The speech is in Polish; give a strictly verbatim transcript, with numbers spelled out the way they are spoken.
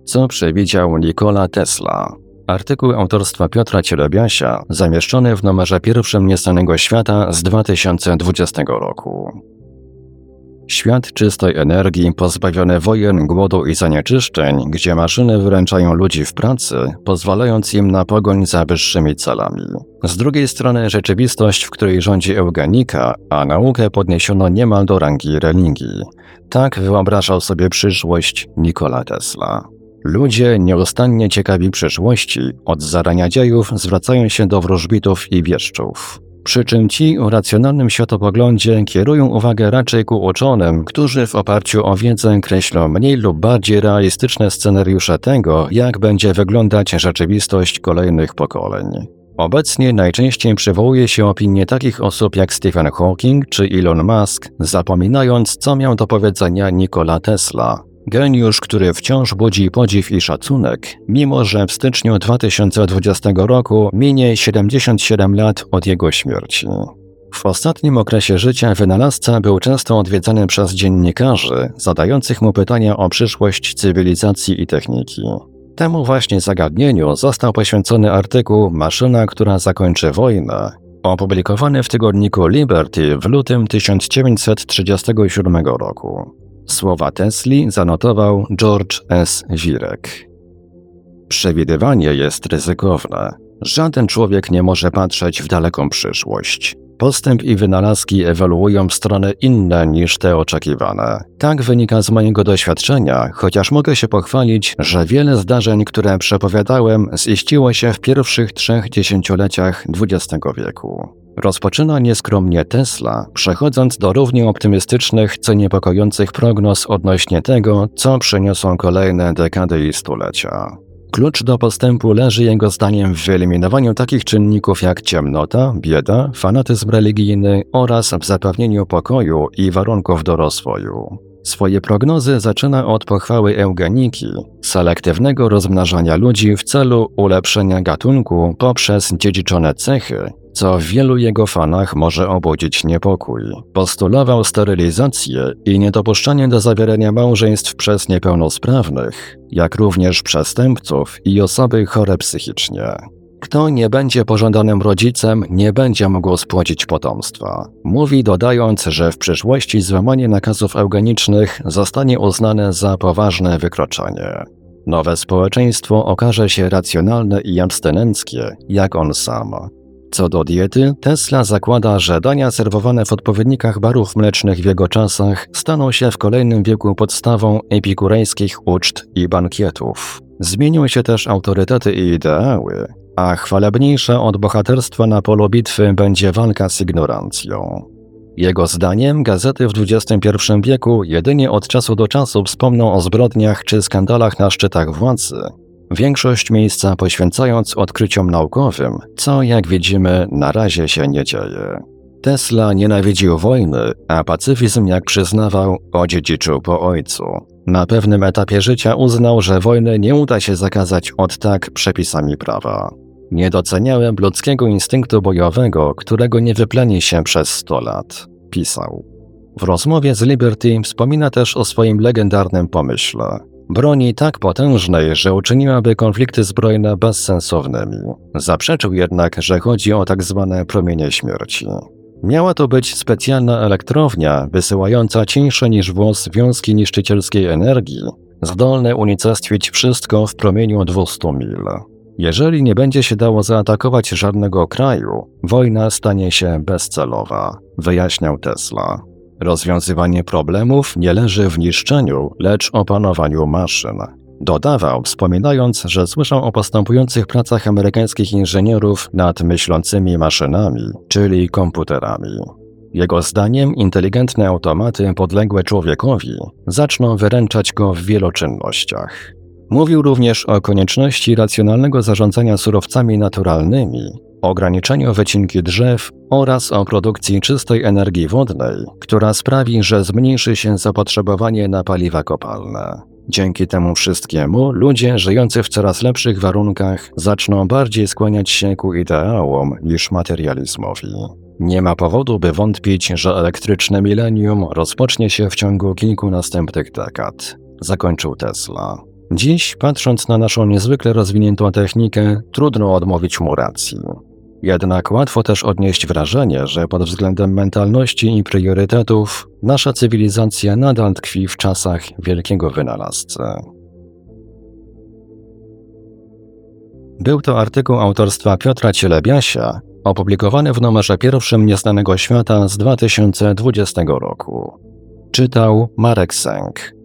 Co przewidział Nikola Tesla? Artykuł autorstwa Piotra Cielebiasia, zamieszczony w numerze pierwszym Nieznanego Świata z dwa tysiące dwudziestego roku. Świat czystej energii, pozbawiony wojen, głodu i zanieczyszczeń, gdzie maszyny wyręczają ludzi w pracy, pozwalając im na pogoń za wyższymi celami. Z drugiej strony rzeczywistość, w której rządzi eugenika, a naukę podniesiono niemal do rangi religii. Tak wyobrażał sobie przyszłość Nikola Tesla. Ludzie nieustannie ciekawi przyszłości, od zarania dziejów zwracają się do wróżbitów i wieszczów. Przy czym ci o racjonalnym światopoglądzie kierują uwagę raczej ku uczonym, którzy w oparciu o wiedzę kreślą mniej lub bardziej realistyczne scenariusze tego, jak będzie wyglądać rzeczywistość kolejnych pokoleń. Obecnie najczęściej przywołuje się opinie takich osób jak Stephen Hawking czy Elon Musk, zapominając, co miał do powiedzenia Nikola Tesla. Geniusz, który wciąż budzi podziw i szacunek, mimo że w styczniu dwa tysiące dwudziestego roku minie siedemdziesiąt siedem lat od jego śmierci. W ostatnim okresie życia wynalazca był często odwiedzany przez dziennikarzy, zadających mu pytania o przyszłość cywilizacji i techniki. Temu właśnie zagadnieniu został poświęcony artykuł „Maszyna, która zakończy wojnę”, opublikowany w tygodniku Liberty w lutym tysiąc dziewięćset trzydziestego siódmego roku. Słowa Tesli zanotował George S. Wirek. Przewidywanie jest ryzykowne. Żaden człowiek nie może patrzeć w daleką przyszłość. Postęp i wynalazki ewoluują w stronę inne niż te oczekiwane. Tak wynika z mojego doświadczenia, chociaż mogę się pochwalić, że wiele zdarzeń, które przepowiadałem, ziściło się w pierwszych trzech dziesięcioleciach dwudziestego wieku. Rozpoczyna nieskromnie Tesla, przechodząc do równie optymistycznych, co niepokojących prognoz odnośnie tego, co przyniosą kolejne dekady i stulecia. Klucz do postępu leży jego zdaniem w wyeliminowaniu takich czynników jak ciemnota, bieda, fanatyzm religijny oraz w zapewnieniu pokoju i warunków do rozwoju. Swoje prognozy zaczyna od pochwały eugeniki, selektywnego rozmnażania ludzi w celu ulepszenia gatunku poprzez dziedziczone cechy, co w wielu jego fanach może obudzić niepokój. Postulował sterylizację i niedopuszczanie do zawierania małżeństw przez niepełnosprawnych, jak również przestępców i osoby chore psychicznie. Kto nie będzie pożądanym rodzicem, nie będzie mógł spłodzić potomstwa. Mówi, dodając, że w przyszłości złamanie nakazów eugenicznych zostanie uznane za poważne wykroczenie. Nowe społeczeństwo okaże się racjonalne i abstynenckie, jak on sam. Co do diety, Tesla zakłada, że dania serwowane w odpowiednikach barów mlecznych w jego czasach staną się w kolejnym wieku podstawą epikurejskich uczt i bankietów. Zmienią się też autorytety i ideały, a chwalebniejsza od bohaterstwa na polu bitwy będzie walka z ignorancją. Jego zdaniem gazety w dwudziestym pierwszym wieku jedynie od czasu do czasu wspomną o zbrodniach czy skandalach na szczytach władzy, większość miejsca poświęcając odkryciom naukowym, co jak widzimy na razie się nie dzieje. Tesla nienawidził wojny, a pacyfizm, jak przyznawał, odziedziczył po ojcu. Na pewnym etapie życia uznał, że wojny nie uda się zakazać od tak przepisami prawa. Nie doceniałem ludzkiego instynktu bojowego, którego nie wypleni się przez sto lat, pisał. W rozmowie z Liberty wspomina też o swoim legendarnym pomyśle. Broni tak potężnej, że uczyniłaby konflikty zbrojne bezsensownymi. Zaprzeczył jednak, że chodzi o tak zwane promienie śmierci. Miała to być specjalna elektrownia wysyłająca cieńsze niż włos wiązki niszczycielskiej energii, zdolne unicestwić wszystko w promieniu dwustu mil. Jeżeli nie będzie się dało zaatakować żadnego kraju, wojna stanie się bezcelowa, wyjaśniał Tesla. Rozwiązywanie problemów nie leży w niszczeniu, lecz opanowaniu maszyn. Dodawał, wspominając, że słyszał o postępujących pracach amerykańskich inżynierów nad myślącymi maszynami, czyli komputerami. Jego zdaniem inteligentne automaty podległe człowiekowi zaczną wyręczać go w wielu czynnościach. Mówił również o konieczności racjonalnego zarządzania surowcami naturalnymi, ograniczeniu wycinki drzew oraz o produkcji czystej energii wodnej, która sprawi, że zmniejszy się zapotrzebowanie na paliwa kopalne. Dzięki temu wszystkiemu ludzie żyjący w coraz lepszych warunkach zaczną bardziej skłaniać się ku ideałom niż materializmowi. Nie ma powodu, by wątpić, że elektryczne milenium rozpocznie się w ciągu kilku następnych dekad, zakończył Tesla. Dziś, patrząc na naszą niezwykle rozwiniętą technikę, trudno odmówić mu racji. Jednak łatwo też odnieść wrażenie, że pod względem mentalności i priorytetów nasza cywilizacja nadal tkwi w czasach wielkiego wynalazcy. Był to artykuł autorstwa Piotra Cielebiasia, opublikowany w numerze pierwszym Nieznanego Świata z dwa tysiące dwudziestego roku. Czytał Marek Sęk.